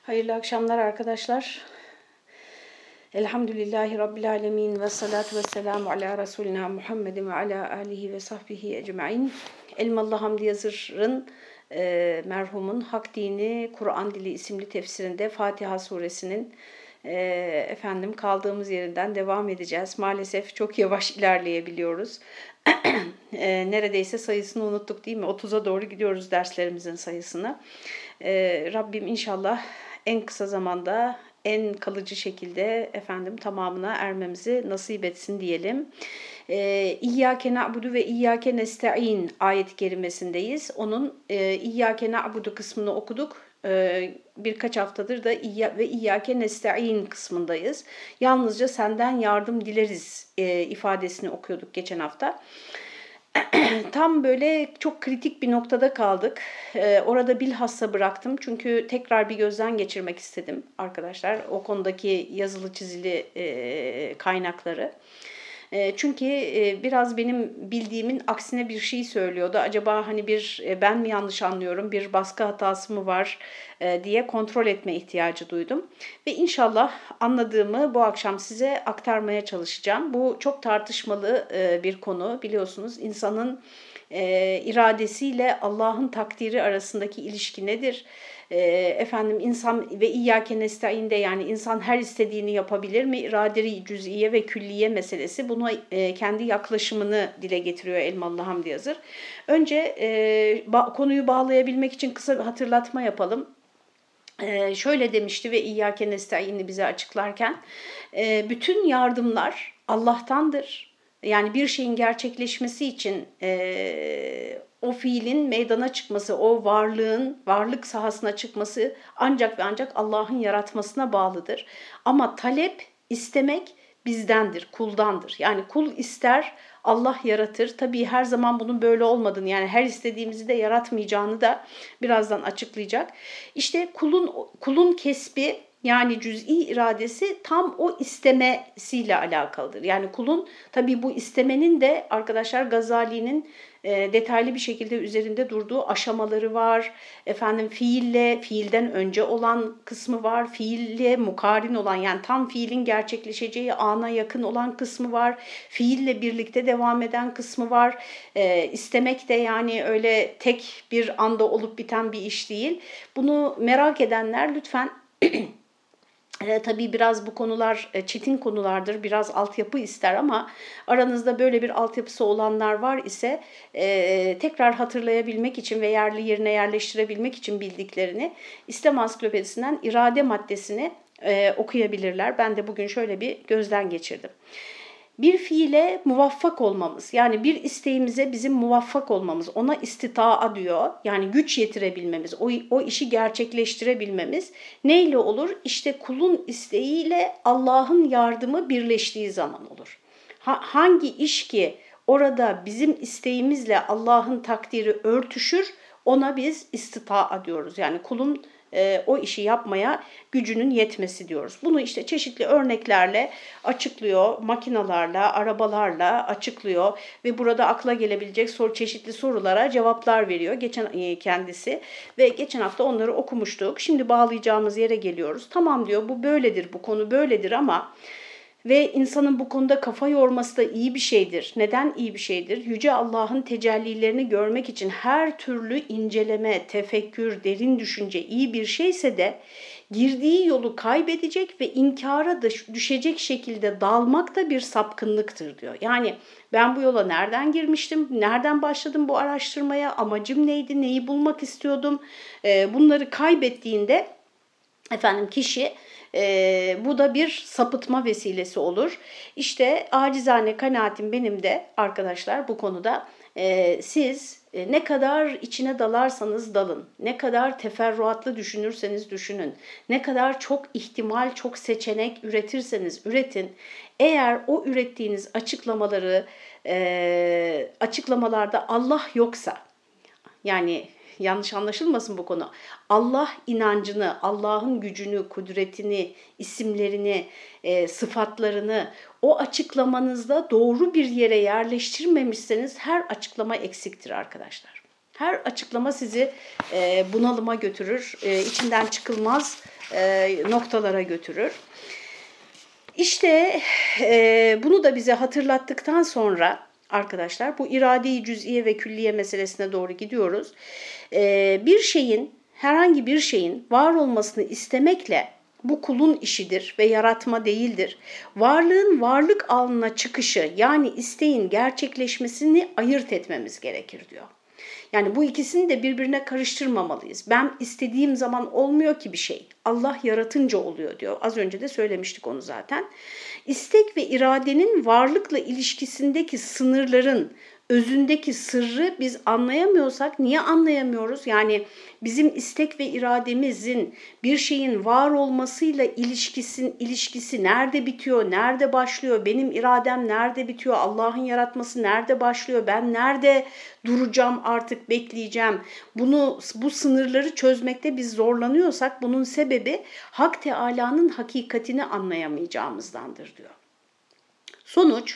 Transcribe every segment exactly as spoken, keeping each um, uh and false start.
Hayırlı akşamlar arkadaşlar. Elhamdülillahi Rabbil alemin ve salatu ve selamu ala Resulina Muhammedin ve ala alihi ve sahbihi ecma'in. Elmalı Hamdi Yazır'ın e, merhumun Hak Dini Kur'an Dili isimli tefsirinde Fatiha suresinin e, efendim kaldığımız yerinden devam edeceğiz. Maalesef çok yavaş ilerleyebiliyoruz. e, neredeyse sayısını unuttuk değil mi? otuza doğru gidiyoruz derslerimizin sayısını. E, Rabbim inşallah en kısa zamanda en kalıcı şekilde efendim tamamına ermemizi nasip etsin diyelim. E, İyyâke na'budu ve İyyâke nesta'in ayet-i kerimesindeyiz. Onun e, İyyâke na'budu kısmını okuduk. E, birkaç haftadır da İyyâ ve İyyâke nesta'in kısmındayız. Yalnızca senden yardım dileriz e, ifadesini okuyorduk geçen hafta. Tam böyle çok kritik bir noktada kaldık. Ee, orada bilhassa bıraktım. Çünkü tekrar bir gözden geçirmek istedim arkadaşlar. O konudaki yazılı çizili e, kaynakları. E, çünkü e, biraz benim bildiğimin aksine bir şey söylüyordu. Acaba hani bir e, ben mi yanlış anlıyorum, bir baskı hatası mı var e, diye kontrol etme ihtiyacı duydum. Ve inşallah anladığımı bu akşam size aktarmaya çalışacağım. Bu çok tartışmalı e, bir konu biliyorsunuz. İnsanın e, iradesiyle Allah'ın takdiri arasındaki ilişki nedir? E, efendim insan ve İyyâke nestaîn'de yani insan her istediğini yapabilir mi? İrade-i cüz'iye ve külliye meselesi. Buna e, kendi yaklaşımını dile getiriyor Elmalı Hamdi Yazır. Önce e, ba- konuyu bağlayabilmek için kısa bir hatırlatma yapalım. Ee, şöyle demişti ve İyyâke nestaîn'i bize açıklarken, e, bütün yardımlar Allah'tandır. Yani bir şeyin gerçekleşmesi için e, o fiilin meydana çıkması, o varlığın varlık sahasına çıkması ancak ve ancak Allah'ın yaratmasına bağlıdır. Ama talep, istemek bizdendir, kuldandır. Yani kul ister, Allah yaratır. Tabii her zaman bunun böyle olmadığını, yani her istediğimizi de yaratmayacağını da birazdan açıklayacak. İşte kulun kulun kesbi, yani cüz'i iradesi tam o istemesiyle alakalıdır. Yani kulun tabii bu istemenin de arkadaşlar Gazali'nin e, detaylı bir şekilde üzerinde durduğu aşamaları var. Efendim fiille, fiilden önce olan kısmı var. Fiille mukarin olan, yani tam fiilin gerçekleşeceği ana yakın olan kısmı var. Fiille birlikte devam eden kısmı var. E, istemek de yani öyle tek bir anda olup biten bir iş değil. Bunu merak edenler lütfen E, tabii biraz bu konular e, çetin konulardır, biraz altyapı ister ama aranızda böyle bir altyapısı olanlar var ise e, tekrar hatırlayabilmek için ve yerli yerine yerleştirebilmek için bildiklerini İslam Ansiklopedisinden irade maddesini e, okuyabilirler. Ben de bugün şöyle bir gözden geçirdim. Bir fiile muvaffak olmamız, yani bir isteğimize bizim muvaffak olmamız, ona istitaa diyor. Yani güç yetirebilmemiz, o, o işi gerçekleştirebilmemiz neyle olur? İşte kulun isteğiyle Allah'ın yardımı birleştiği zaman olur. Ha, hangi iş ki orada bizim isteğimizle Allah'ın takdiri örtüşür, ona biz istitaa diyoruz. Yani kulun e, o işi yapmaya gücünün yetmesi diyoruz. Bunu işte çeşitli örneklerle açıklıyor, makinalarla, arabalarla açıklıyor ve burada akla gelebilecek soru, çeşitli sorulara cevaplar veriyor geçen e, kendisi ve geçen hafta onları okumuştuk. Şimdi bağlayacağımız yere geliyoruz. Tamam diyor, bu böyledir, bu konu böyledir ama ve insanın bu konuda kafa yorması da iyi bir şeydir. Neden iyi bir şeydir? Yüce Allah'ın tecellilerini görmek için her türlü inceleme, tefekkür, derin düşünce iyi bir şeyse de girdiği yolu kaybedecek ve inkara düşecek şekilde dalmak da bir sapkınlıktır diyor. Yani ben bu yola nereden girmiştim, nereden başladım bu araştırmaya, amacım neydi, neyi bulmak istiyordum, bunları kaybettiğinde efendim kişi e, bu da bir sapıtma vesilesi olur. İşte acizane kanaatim benim de arkadaşlar bu konuda e, siz e, ne kadar içine dalarsanız dalın, ne kadar teferruatlı düşünürseniz düşünün, ne kadar çok ihtimal, çok seçenek üretirseniz üretin. Eğer o ürettiğiniz açıklamaları e, açıklamalarda Allah yoksa, yani yanlış anlaşılmasın bu konu, Allah inancını, Allah'ın gücünü, kudretini, isimlerini, e, sıfatlarını o açıklamanızda doğru bir yere yerleştirmemişseniz her açıklama eksiktir arkadaşlar. Her açıklama sizi e, bunalıma götürür, e, içinden çıkılmaz e, noktalara götürür. İşte e, bunu da bize hatırlattıktan sonra arkadaşlar bu irade-i cüz'iye ve külliye meselesine doğru gidiyoruz. E, bir şeyin, herhangi bir şeyin var olmasını istemekle bu kulun işidir ve yaratma değildir. Varlığın varlık alanına çıkışı, yani isteğin gerçekleşmesini ayırt etmemiz gerekir diyor. Yani bu ikisini de birbirine karıştırmamalıyız. Ben istediğim zaman olmuyor ki bir şey. Allah yaratınca oluyor diyor. Az önce de söylemiştik onu zaten. İstek ve iradenin varlıkla ilişkisindeki sınırların özündeki sırrı biz anlayamıyorsak niye anlayamıyoruz? Yani bizim istek ve irademizin bir şeyin var olmasıyla ilişkisin, ilişkisi nerede bitiyor, nerede başlıyor? Benim iradem nerede bitiyor? Allah'ın yaratması nerede başlıyor? Ben nerede duracağım, artık bekleyeceğim? Bunu, bu sınırları çözmekte biz zorlanıyorsak bunun sebebi Hak Teâlâ'nın hakikatini anlayamayacağımızdandır diyor. Sonuç,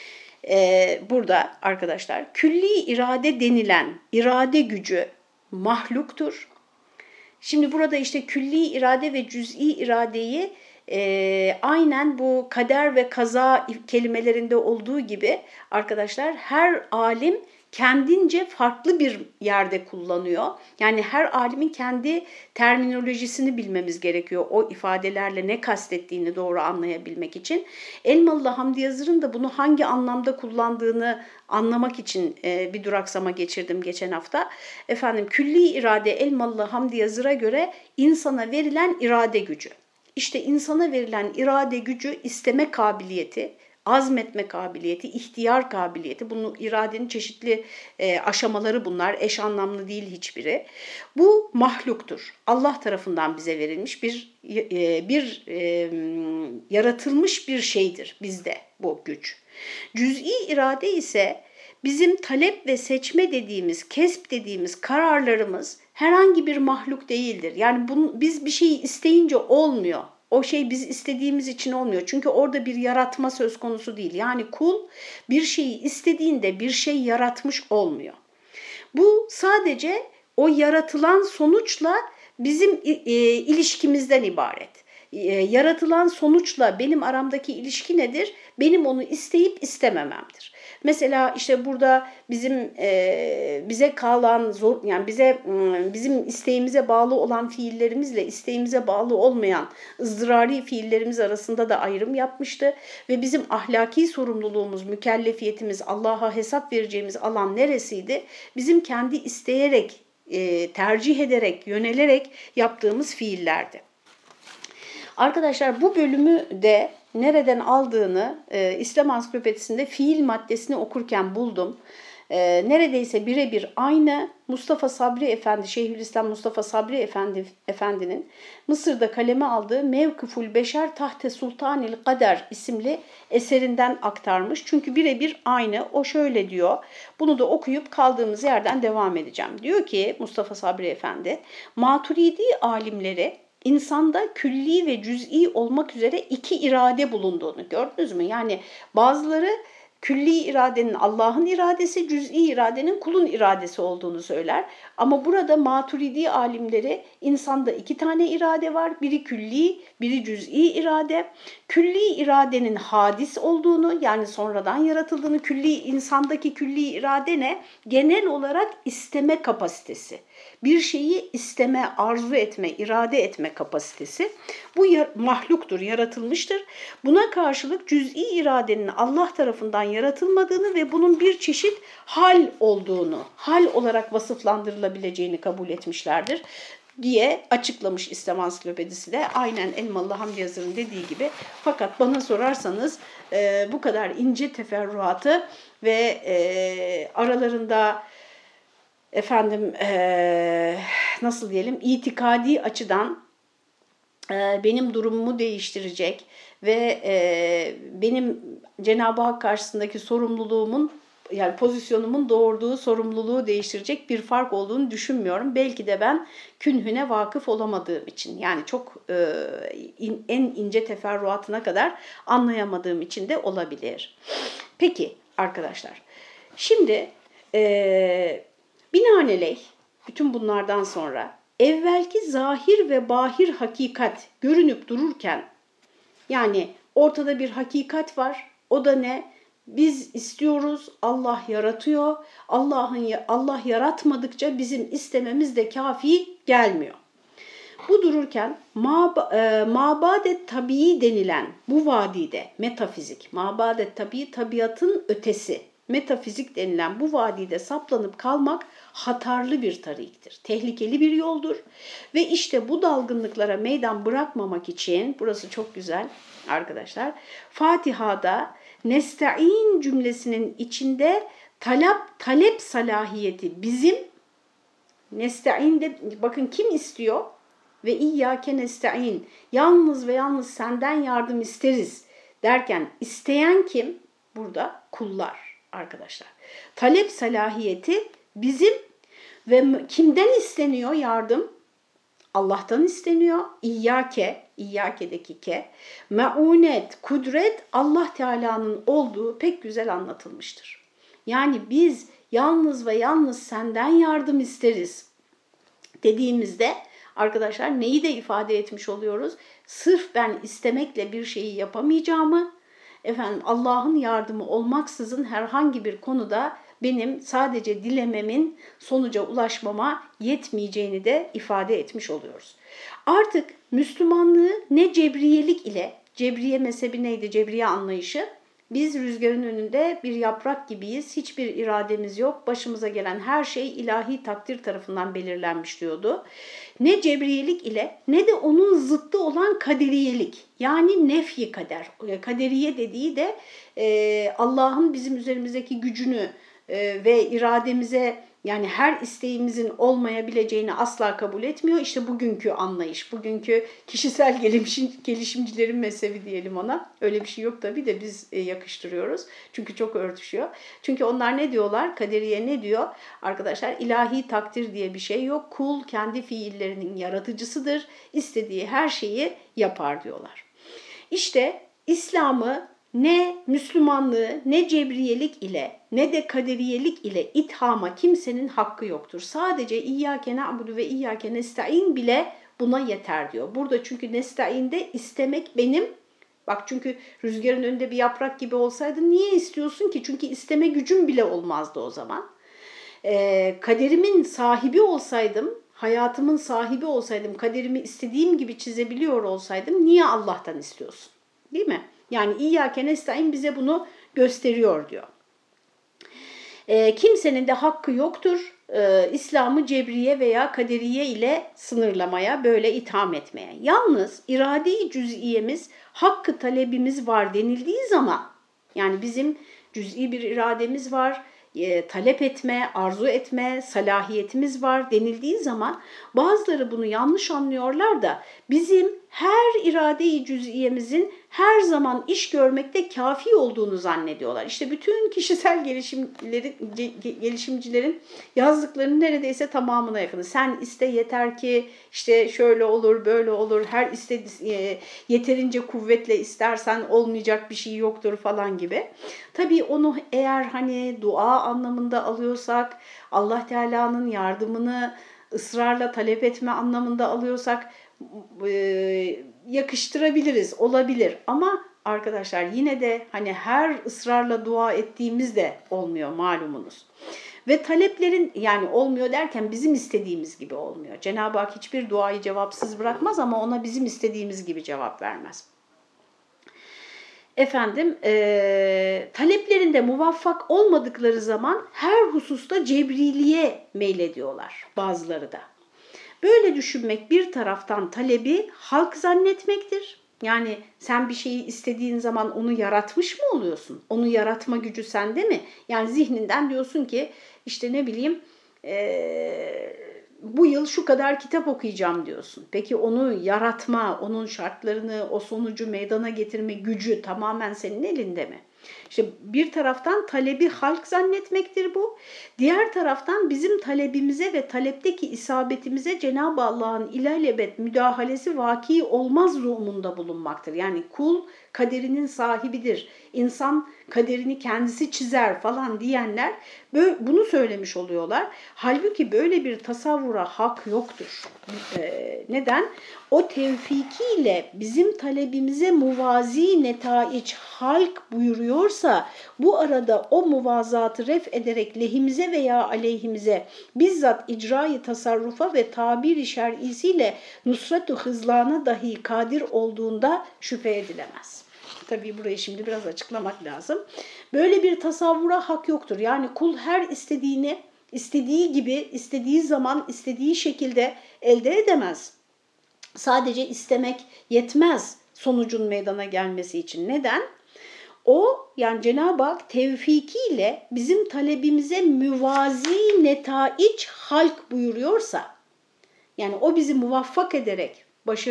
Ee, burada arkadaşlar külli irade denilen irade gücü mahluktur. Şimdi burada işte külli irade ve cüz'i iradeyi e, aynen bu kader ve kaza kelimelerinde olduğu gibi arkadaşlar her alim kendince farklı bir yerde kullanıyor. Yani her alimin kendi terminolojisini bilmemiz gerekiyor. O ifadelerle ne kastettiğini doğru anlayabilmek için. Elmalı Hamdi Yazır'ın da bunu hangi anlamda kullandığını anlamak için e, bir duraksama geçirdim geçen hafta. Efendim külli irade Elmalı Hamdi Yazır'a göre insana verilen irade gücü. İşte insana verilen irade gücü isteme kabiliyeti, azmetme kabiliyeti, ihtiyar kabiliyeti, bunun iradenin çeşitli e, aşamaları bunlar, eş anlamlı değil hiçbiri. Bu mahluktur. Allah tarafından bize verilmiş bir e, bir e, yaratılmış bir şeydir bizde bu güç. Cüz'i irade ise bizim talep ve seçme dediğimiz, kesp dediğimiz kararlarımız herhangi bir mahluk değildir. Yani bunu, biz bir şeyi isteyince olmuyor. O şey biz istediğimiz için olmuyor. Çünkü orada bir yaratma söz konusu değil. Yani kul bir şeyi istediğinde bir şey yaratmış olmuyor. Bu sadece o yaratılan sonuçla bizim e, ilişkimizden ibaret. E, yaratılan sonuçla benim aramdaki ilişki nedir? Benim onu isteyip istemememdir. Mesela işte burada bizim e, bize kalan zor, yani bize bizim isteğimize bağlı olan fiillerimizle isteğimize bağlı olmayan ızdırari fiillerimiz arasında da ayrım yapmıştı ve bizim ahlaki sorumluluğumuz, mükellefiyetimiz, Allah'a hesap vereceğimiz alan neresiydi? Bizim kendi isteyerek, e, tercih ederek, yönelerek yaptığımız fiillerdi. Arkadaşlar bu bölümü de nereden aldığını e, İslam Ansiklopedisinde fiil maddesini okurken buldum. E, neredeyse birebir aynı Mustafa Sabri Efendi, Şeyhülislam Mustafa Sabri Efendi Efendi'nin Mısır'da kaleme aldığı Mevkıful Beşer Tahte Sultanil Kader isimli eserinden aktarmış. Çünkü birebir aynı. O şöyle diyor. Bunu da okuyup kaldığımız yerden devam edeceğim. Diyor ki Mustafa Sabri Efendi, Maturidi alimleri İnsanda külli ve cüz'i olmak üzere iki irade bulunduğunu gördünüz mü? Yani bazıları külli iradenin Allah'ın iradesi, cüz'i iradenin kulun iradesi olduğunu söyler. Ama burada Maturidi alimleri insanda iki tane irade var. Biri külli, biri cüz'i irade. Külli iradenin hadis olduğunu, yani sonradan yaratıldığını, külli insandaki külli irade ne? Genel olarak isteme kapasitesi. Bir şeyi isteme, arzu etme, irade etme kapasitesi. Bu mahluktur, yaratılmıştır. Buna karşılık cüz'i iradenin Allah tarafından yaratılmadığını ve bunun bir çeşit hal olduğunu, hal olarak vasıflandırılabileceğini kabul etmişlerdir diye açıklamış İslam Ansiklopedisi de aynen Elmalı Hamdi Yazır'ın dediği gibi. Fakat bana sorarsanız e, bu kadar ince teferruatı ve e, aralarında efendim e, nasıl diyelim itikadi açıdan e, benim durumumu değiştirecek ve e, benim Cenab-ı Hak karşısındaki sorumluluğumun, yani pozisyonumun doğurduğu sorumluluğu değiştirecek bir fark olduğunu düşünmüyorum. Belki de ben künhüne vakıf olamadığım için, yani çok e, in, en ince teferruatına kadar anlayamadığım için de olabilir. Peki arkadaşlar, şimdi e, Binaenaleyh bütün bunlardan sonra evvelki zahir ve bahir hakikat görünüp dururken, yani ortada bir hakikat var. O da ne? Biz istiyoruz, Allah yaratıyor. Allah'ın Allah yaratmadıkça bizim istememiz de kafi gelmiyor. Bu dururken mabadet tabii denilen bu vadide metafizik, mabadet tabii tabiatın ötesi, metafizik denilen bu vadide saplanıp kalmak hatarlı bir tariktir. Tehlikeli bir yoldur. Ve işte bu dalgınlıklara meydan bırakmamak için, burası çok güzel arkadaşlar, Fatiha'da nesta'in cümlesinin içinde talep, talep salahiyeti bizim, nesta'inde bakın kim istiyor? Ve iyyâke nesta'in, yalnız ve yalnız senden yardım isteriz derken isteyen kim? Burada kullar arkadaşlar. Talep salahiyeti bizim ve kimden isteniyor yardım? Allah'tan isteniyor. İyyâke, İyyâke'deki ke, meunet, kudret Allah Teala'nın olduğu pek güzel anlatılmıştır. Yani biz yalnız ve yalnız senden yardım isteriz dediğimizde arkadaşlar neyi de ifade etmiş oluyoruz? Sırf ben istemekle bir şeyi yapamayacağımı, efendim Allah'ın yardımı olmaksızın herhangi bir konuda benim sadece dilememin sonuca ulaşmama yetmeyeceğini de ifade etmiş oluyoruz. Artık Müslümanlığı ne cebriyelik ile, cebriye mezhebi neydi, cebriye anlayışı, biz rüzgarın önünde bir yaprak gibiyiz, hiçbir irademiz yok, başımıza gelen her şey ilahi takdir tarafından belirlenmiş diyordu. Ne cebriyelik ile ne de onun zıttı olan kaderiyelik, yani nefyi kader. Kaderiye dediği de e, Allah'ın bizim üzerimizdeki gücünü e, ve irademize, yani her isteğimizin olmayabileceğini asla kabul etmiyor. İşte bugünkü anlayış, bugünkü kişisel gelişim, gelişimcilerin mezhebi diyelim ona. Öyle bir şey yok tabii de biz yakıştırıyoruz. Çünkü çok örtüşüyor. Çünkü onlar ne diyorlar? Kaderiye ne diyor? Arkadaşlar ilahi takdir diye bir şey yok. Kul kendi fiillerinin yaratıcısıdır. İstediği her şeyi yapar diyorlar. İşte İslam'ı ne Müslümanlığı ne cebriyelik ile ne de kaderiyelik ile ithama kimsenin hakkı yoktur. Sadece İyyâke na'budu ve İyyâke nesta'in bile buna yeter diyor. Burada çünkü nesta'inde istemek benim. Bak çünkü rüzgarın önünde bir yaprak gibi olsaydı niye istiyorsun ki? Çünkü isteme gücüm bile olmazdı o zaman. Ee, kaderimin sahibi olsaydım, hayatımın sahibi olsaydım, kaderimi istediğim gibi çizebiliyor olsaydım niye Allah'tan istiyorsun? Değil mi? Yani İyyâke nesta'in bize bunu gösteriyor diyor. E, kimsenin de hakkı yoktur e, İslam'ı cebriye veya kaderiye ile sınırlamaya, böyle itham etmeye. Yalnız irade-i cüz'iyemiz, hakkı talebimiz var denildiği zaman, yani bizim cüz'i bir irademiz var, e, talep etme, arzu etme, salahiyetimiz var denildiği zaman bazıları bunu yanlış anlıyorlar da bizim her irade-i cüz'iyemizin her zaman iş görmekte kafi olduğunu zannediyorlar. İşte bütün kişisel gelişimleri, gelişimcilerin yazdıklarının neredeyse tamamına yakını. Sen iste yeter ki işte şöyle olur, böyle olur, her iste yeterince kuvvetle istersen olmayacak bir şey yoktur falan gibi. Tabii onu eğer hani dua anlamında alıyorsak, Allah Teala'nın yardımını ısrarla talep etme anlamında alıyorsak yakıştırabiliriz, olabilir. Ama arkadaşlar yine de hani her ısrarla dua ettiğimiz de olmuyor malumunuz. Ve taleplerin, yani olmuyor derken bizim istediğimiz gibi olmuyor. Cenab-ı Hak hiçbir duayı cevapsız bırakmaz ama ona bizim istediğimiz gibi cevap vermez. Efendim, e, taleplerinde muvaffak olmadıkları zaman her hususta cebriliğe meylediyorlar bazıları da. Böyle düşünmek bir taraftan talebi halk zannetmektir. Yani sen bir şeyi istediğin zaman onu yaratmış mı oluyorsun? Onu yaratma gücü sende mi? Yani zihninden diyorsun ki işte ne bileyim ee, bu yıl şu kadar kitap okuyacağım diyorsun. Peki onu yaratma, onun şartlarını, o sonucu meydana getirme gücü tamamen senin elinde mi? İşte bir taraftan talebi halk zannetmektir bu. Diğer taraftan bizim talebimize ve talepteki isabetimize Cenab-ı Allah'ın ilelebet müdahalesi vaki olmaz durumunda bulunmaktır. Yani kul kaderinin sahibidir. İnsan kaderini kendisi çizer falan diyenler böyle, bunu söylemiş oluyorlar. Halbuki böyle bir tasavvura hak yoktur. Ee, neden? O tevfikiyle bizim talebimize muvazi netaiç halk buyuruyorsa bu arada o muvazatı ref ederek lehimize veya aleyhimize bizzat icra-i tasarrufa ve tabir-i şer'isiyle nusret-u hızlana dahi kadir olduğunda şüphe edilemez. Tabii burayı şimdi biraz açıklamak lazım. Böyle bir tasavvura hak yoktur. Yani kul her istediğini, istediği gibi, istediği zaman, istediği şekilde elde edemez. Sadece istemek yetmez sonucun meydana gelmesi için. Neden? O yani Cenab-ı Hak tevfikiyle bizim talebimize müvazi netaiç halk buyuruyorsa, yani o bizi muvaffak ederek,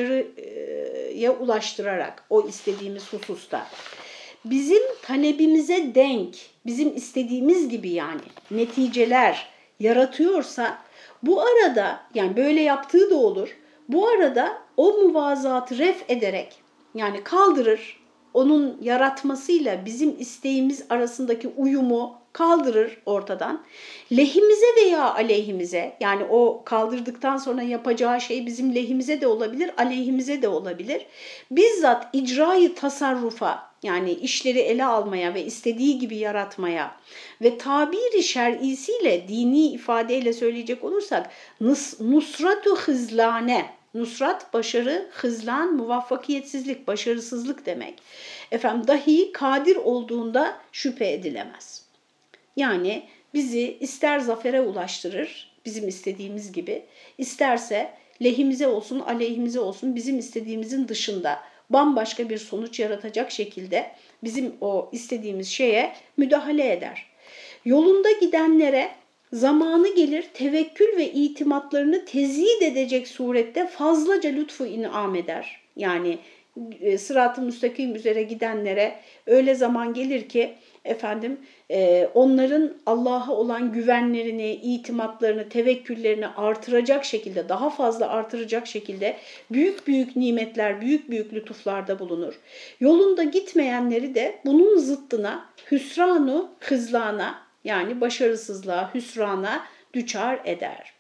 başarıya ulaştırarak o istediğimiz hususta bizim talebimize denk, bizim istediğimiz gibi yani neticeler yaratıyorsa bu arada yani böyle yaptığı da olur. Bu arada o muvazatı ref ederek yani kaldırır, onun yaratmasıyla bizim isteğimiz arasındaki uyumu kaldırır ortadan. Lehimize veya aleyhimize yani o kaldırdıktan sonra yapacağı şey bizim lehimize de olabilir, aleyhimize de olabilir. Bizzat icra-i tasarrufa yani işleri ele almaya ve istediği gibi yaratmaya ve tabiri şer'isiyle dini ifadeyle söyleyecek olursak nus, nusratu hızlane, nusrat başarı, hızlan muvaffakiyetsizlik, başarısızlık demek. Efendim dahi kadir olduğunda şüphe edilemez. Yani bizi ister zafere ulaştırır bizim istediğimiz gibi, isterse lehimize olsun, aleyhimize olsun bizim istediğimizin dışında bambaşka bir sonuç yaratacak şekilde bizim o istediğimiz şeye müdahale eder. Yolunda gidenlere zamanı gelir tevekkül ve itimatlarını tezid edecek surette fazlaca lütfu inam eder. Yani sırat-ı müstakim üzere gidenlere öyle zaman gelir ki efendim onların Allah'a olan güvenlerini, itimatlarını, tevekküllerini artıracak şekilde, daha fazla artıracak şekilde büyük büyük nimetler, büyük büyük lütuflarda bulunur. Yolunda gitmeyenleri de bunun zıttına hüsranu hızlana yani başarısızlığa, hüsrana düçar eder.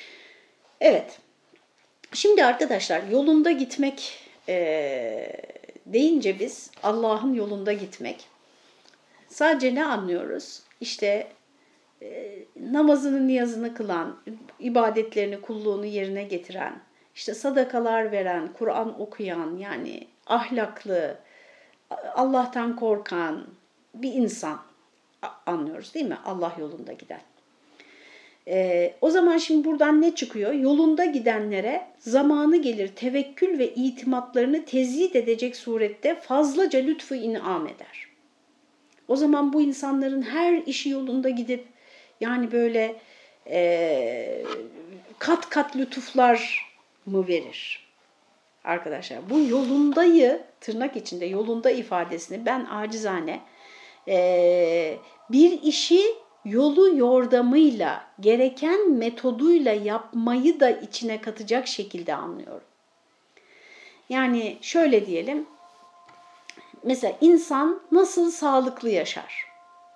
Evet, şimdi arkadaşlar yolunda gitmek e, deyince biz Allah'ın yolunda gitmek. Sadece ne anlıyoruz? İşte e, namazını, niyazını kılan, ibadetlerini, kulluğunu yerine getiren, işte sadakalar veren, Kur'an okuyan yani ahlaklı, Allah'tan korkan bir insan anlıyoruz değil mi? Allah yolunda giden. Ee, o zaman şimdi buradan ne çıkıyor? Yolunda gidenlere zamanı gelir tevekkül ve itimatlarını tezid edecek surette fazlaca lütfu inam eder. O zaman bu insanların her işi yolunda gidip yani böyle e, kat kat lütuflar mı verir? Arkadaşlar bu yolundayı tırnak içinde yolunda ifadesini ben acizane e, bir işi yolu yordamıyla, gereken metoduyla yapmayı da içine katacak şekilde anlıyorum. Yani şöyle diyelim, mesela insan nasıl sağlıklı yaşar?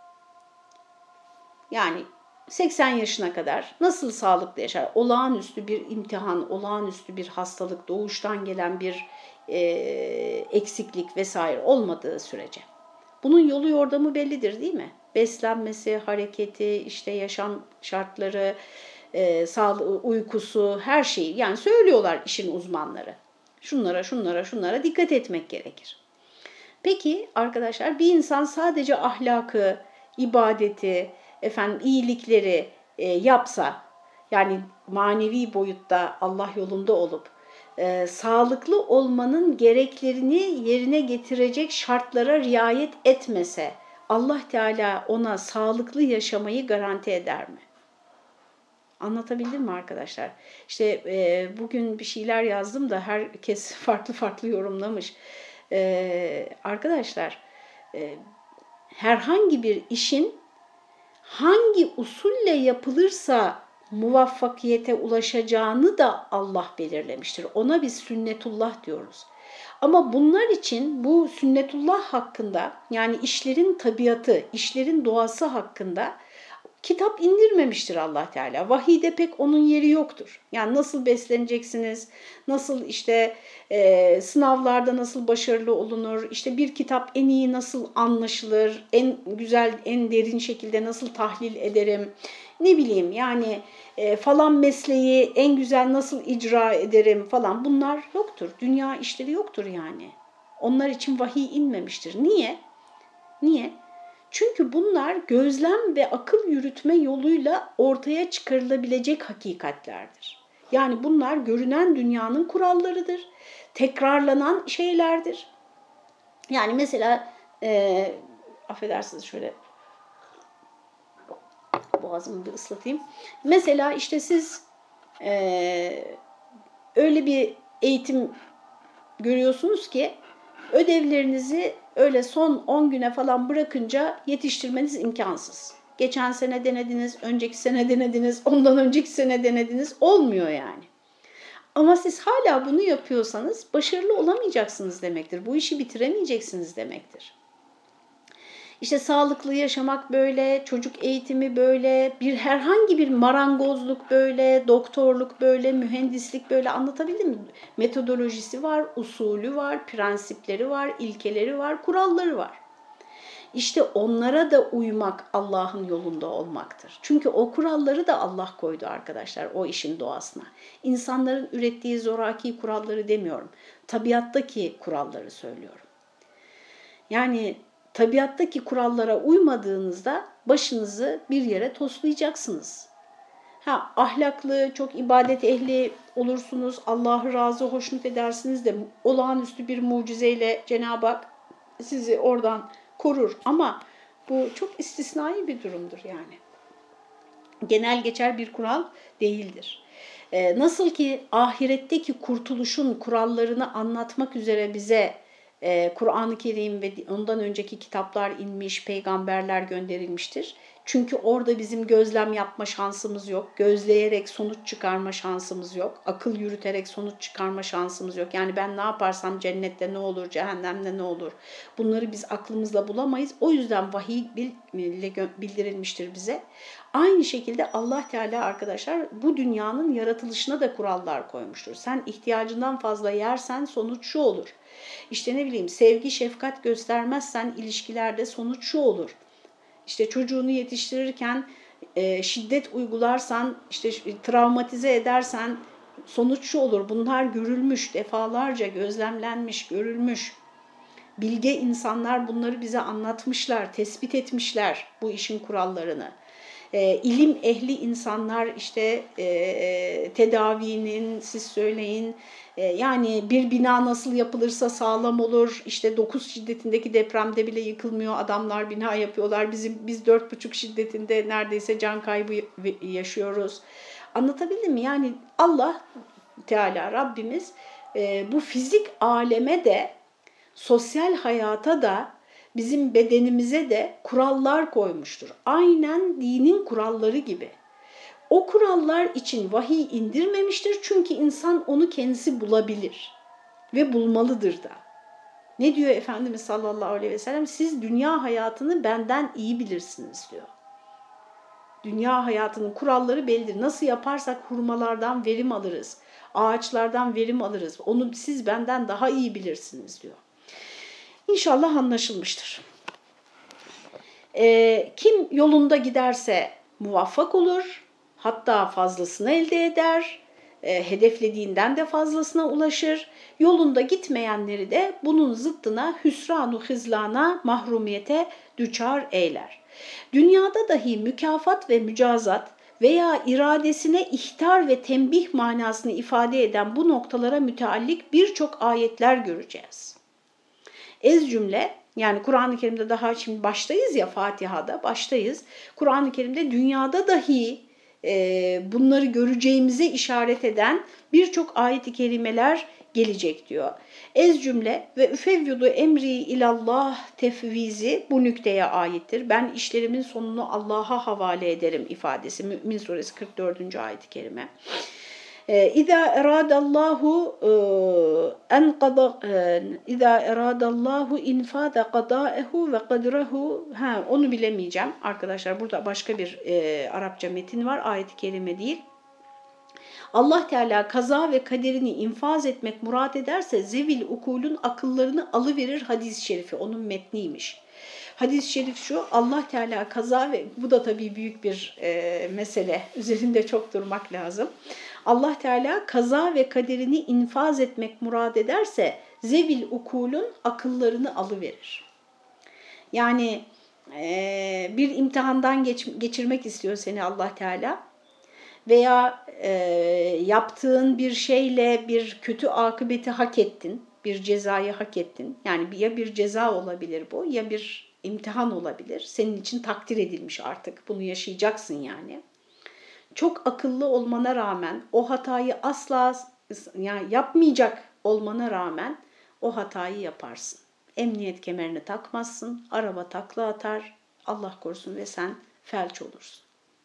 Yani seksen yaşına kadar nasıl sağlıklı yaşar? Olağanüstü bir imtihan, olağanüstü bir hastalık, doğuştan gelen bir e, eksiklik vesaire olmadığı sürece. Bunun yolu yordamı bellidir değil mi? Beslenmesi, hareketi, işte yaşam şartları, e, sağlığı, uykusu, her şeyi. Yani söylüyorlar işin uzmanları. Şunlara, şunlara, şunlara dikkat etmek gerekir. Peki arkadaşlar bir insan sadece ahlakı, ibadeti, efendim iyilikleri e, yapsa, yani manevi boyutta Allah yolunda olup, e, sağlıklı olmanın gereklerini yerine getirecek şartlara riayet etmese, Allah Teala ona sağlıklı yaşamayı garanti eder mi? Anlatabildim mi arkadaşlar? İşte e, bugün bir şeyler yazdım da herkes farklı farklı yorumlamış. E, arkadaşlar, e, herhangi bir işin hangi usulle yapılırsa muvaffakiyete ulaşacağını da Allah belirlemiştir. Ona biz sünnetullah diyoruz. Ama bunlar için bu sünnetullah hakkında, yani işlerin tabiatı, işlerin doğası hakkında kitap indirmemiştir Allah Teala. Vahiyde pek onun yeri yoktur. Yani nasıl besleneceksiniz, nasıl işte e, sınavlarda nasıl başarılı olunur, işte bir kitap en iyi nasıl anlaşılır, en güzel, en derin şekilde nasıl tahlil ederim, ne bileyim yani e, falan mesleği en güzel nasıl icra ederim falan, bunlar yoktur. Dünya işleri yoktur yani. Onlar için vahiy inmemiştir. Niye? Niye? Çünkü bunlar gözlem ve akıl yürütme yoluyla ortaya çıkarılabilecek hakikatlerdir. Yani bunlar görünen dünyanın kurallarıdır. Tekrarlanan şeylerdir. Yani mesela, e, affedersiniz şöyle boğazımı bir ıslatayım. Mesela işte siz e, öyle bir eğitim görüyorsunuz ki ödevlerinizi öyle son on güne falan bırakınca yetiştirmeniz imkansız. Geçen sene denediniz, önceki sene denediniz, ondan önceki sene denediniz. Olmuyor yani. Ama siz hala bunu yapıyorsanız başarılı olamayacaksınız demektir. Bu işi bitiremeyeceksiniz demektir. İşte sağlıklı yaşamak böyle, çocuk eğitimi böyle, bir herhangi bir marangozluk böyle, doktorluk böyle, mühendislik böyle, anlatabildim mi? Metodolojisi var, usulü var, prensipleri var, ilkeleri var, kuralları var. İşte onlara da uymak Allah'ın yolunda olmaktır. Çünkü o kuralları da Allah koydu arkadaşlar, o işin doğasına. İnsanların ürettiği zoraki kuralları demiyorum. Tabiattaki kuralları söylüyorum. Yani tabiattaki kurallara uymadığınızda başınızı bir yere toslayacaksınız. Ha, ahlaklı, çok ibadet ehli olursunuz, Allah'ı razı hoşnut edersiniz de olağanüstü bir mucizeyle Cenab-ı Hak sizi oradan korur. Ama bu çok istisnai bir durumdur yani. Genel geçer bir kural değildir. Ee, nasıl ki ahiretteki kurtuluşun kurallarını anlatmak üzere bize Ee, Kur'an-ı Kerim ve ondan önceki kitaplar inmiş, peygamberler gönderilmiştir. Çünkü orada bizim gözlem yapma şansımız yok, gözleyerek sonuç çıkarma şansımız yok, akıl yürüterek sonuç çıkarma şansımız yok. Yani ben ne yaparsam cennette ne olur, cehennemde ne olur, bunları biz aklımızla bulamayız. O yüzden vahiy ile bildirilmiştir bize. Aynı şekilde Allah Teala arkadaşlar bu dünyanın yaratılışına da kurallar koymuştur. Sen ihtiyacından fazla yersen sonuç şu olur. İşte ne bileyim, sevgi, şefkat göstermezsen ilişkilerde sonuç şu olur. İşte çocuğunu yetiştirirken e, şiddet uygularsan, işte travmatize edersen sonuç şu olur. Bunlar görülmüş, defalarca gözlemlenmiş, görülmüş. Bilge insanlar bunları bize anlatmışlar, tespit etmişler bu işin kurallarını. E, ilim ehli insanlar işte e, tedavinin, siz söyleyin, e, yani bir bina nasıl yapılırsa sağlam olur, işte dokuz şiddetindeki depremde bile yıkılmıyor, adamlar bina yapıyorlar, bizim biz dört buçuk şiddetinde neredeyse can kaybı yaşıyoruz. Anlatabildim mi? Yani Allah Teala Rabbimiz e, bu fizik aleme de, sosyal hayata da, bizim bedenimize de kurallar koymuştur. Aynen dinin kuralları gibi. O kurallar için vahiy indirmemiştir çünkü insan onu kendisi bulabilir ve bulmalıdır da. Ne diyor Efendimiz sallallahu aleyhi ve sellem? Siz dünya hayatını benden iyi bilirsiniz diyor. Dünya hayatının kuralları bellidir. Nasıl yaparsak hurmalardan verim alırız, ağaçlardan verim alırız. Onu siz benden daha iyi bilirsiniz diyor. İnşallah anlaşılmıştır. Ee, kim yolunda giderse muvaffak olur, hatta fazlasını elde eder, e, hedeflediğinden de fazlasına ulaşır. Yolunda gitmeyenleri de bunun zıttına hüsranu hızlana, mahrumiyete düçar eyler. Dünyada dahi mükafat ve mücazat veya iradesine ihtar ve tembih manasını ifade eden bu noktalara müteallik birçok ayetler göreceğiz. Ez cümle, yani Kur'an-ı Kerim'de daha şimdi baştayız ya, Fatiha'da baştayız. Kur'an-ı Kerim'de dünyada dahi e, bunları göreceğimize işaret eden birçok ayet-i kerimeler gelecek diyor. Ez cümle ve üfevvidu emri ilallah tefvizi bu nükteye aittir. Ben işlerimin sonunu Allah'a havale ederim ifadesi. Mü'min suresi kırk dördüncü ayet-i kerime. İza eradallahu en qada İza eradallahu infada qada'ehu ve qadrehu ha onu bilemeyeceğim arkadaşlar. Burada başka bir e, Arapça metin var. Ayet-i kerime değil. Allah Teala kaza ve kaderini infaz etmek murad ederse zevil ukulun akıllarını alıverir hadis-i şerifi. Onun metniymiş. Hadis-i şerif şu, Allah Teala kaza ve bu da tabii büyük bir e, mesele. Üzerinde çok durmak lazım. Allah Teala kaza ve kaderini infaz etmek murad ederse zevil ukulun akıllarını alıverir. Yani e, bir imtihandan geç, geçirmek istiyor seni Allah Teala veya e, yaptığın bir şeyle bir kötü akıbeti hak ettin, bir cezayı hak ettin. Yani ya bir ceza olabilir bu ya bir imtihan olabilir. Senin için takdir edilmiş artık. Bunu yaşayacaksın yani. Çok akıllı olmana rağmen o hatayı asla yani yapmayacak olmana rağmen o hatayı yaparsın. Emniyet kemerini takmazsın, araba takla atar, Allah korusun ve sen felç olursun.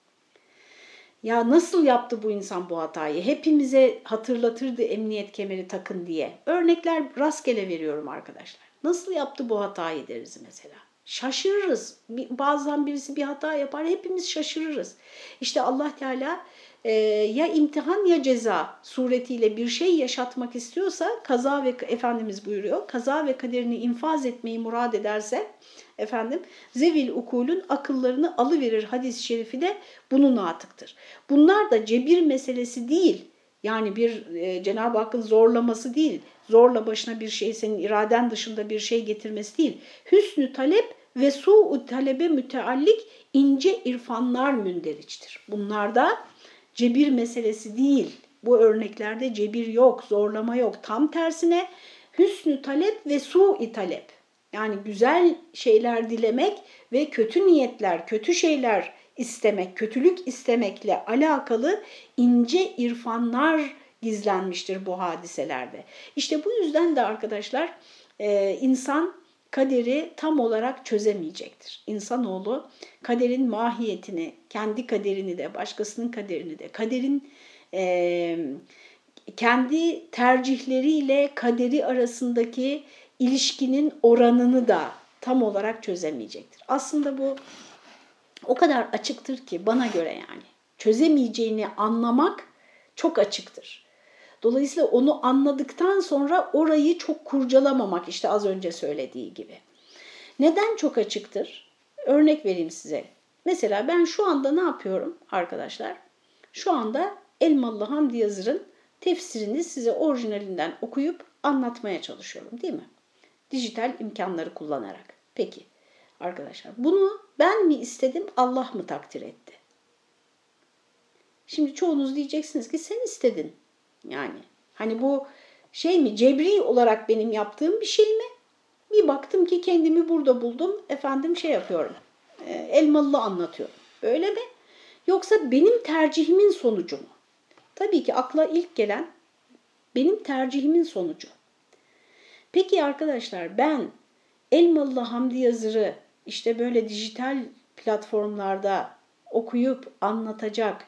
Ya nasıl yaptı bu insan bu hatayı? Hepimize hatırlatırdı emniyet kemeri takın diye. Örnekler rastgele veriyorum arkadaşlar. Nasıl yaptı bu hatayı deriz mesela. Şaşırırız. Bazen birisi bir hata yapar, hepimiz şaşırırız. İşte Allah Teala e, ya imtihan ya ceza suretiyle bir şey yaşatmak istiyorsa kaza ve Efendimiz buyuruyor. Kaza ve kaderini infaz etmeyi murad ederse efendim zevil ukulun akıllarını alıverir hadis-i şerifi de bunun atıktır. Bunlar da cebir meselesi değil. Yani bir e, Cenab-ı Hakk'ın zorlaması değil. Zorla başına bir şey senin iraden dışında bir şey getirmesi değil. Hüsnü talep ve su'u talebe müteallik ince irfanlar münderiçtir. Bunlarda cebir meselesi değil. Bu örneklerde cebir yok, zorlama yok. Tam tersine hüsnü talep ve su'i talep. Yani güzel şeyler dilemek ve kötü niyetler, kötü şeyler istemek, kötülük istemekle alakalı ince irfanlar gizlenmiştir bu hadiselerde. İşte bu yüzden de arkadaşlar e, insan kaderi tam olarak çözemeyecektir. İnsanoğlu kaderin mahiyetini, kendi kaderini de, başkasının kaderini de, kaderin e, kendi tercihleriyle kaderi arasındaki ilişkinin oranını da tam olarak çözemeyecektir. Aslında bu o kadar açıktır ki bana göre yani çözemeyeceğini anlamak çok açıktır. Dolayısıyla onu anladıktan sonra orayı çok kurcalamamak işte az önce söylediği gibi. Neden çok açıktır? Örnek vereyim size. Mesela ben şu anda ne yapıyorum arkadaşlar? Şu anda Elmalı Hamdi Yazır'ın tefsirini size orijinalinden okuyup anlatmaya çalışıyorum değil mi? Dijital imkanları kullanarak. Peki arkadaşlar bunu ben mi istedim, Allah mı takdir etti? Şimdi çoğunuz diyeceksiniz ki sen istedin. Yani hani bu şey mi, cebri olarak benim yaptığım bir şey mi? Bir baktım ki kendimi burada buldum, efendim şey yapıyorum, e, Elmalı anlatıyorum. Öyle mi? Yoksa benim tercihimin sonucu mu? Tabii ki akla ilk gelen benim tercihimin sonucu. Peki arkadaşlar ben Elmalı Hamdi Yazır'ı işte böyle dijital platformlarda okuyup anlatacak